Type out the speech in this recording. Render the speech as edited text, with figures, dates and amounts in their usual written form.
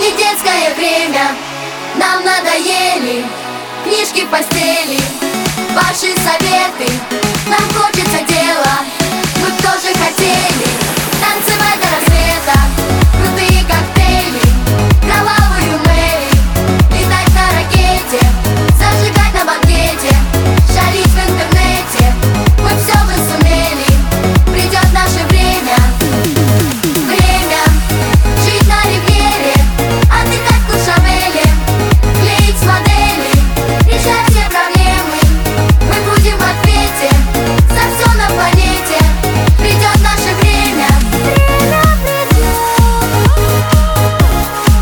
Не детское время, нам надоели книжки в постели, ваши советы, нам хочется дела, мы б тоже хотели.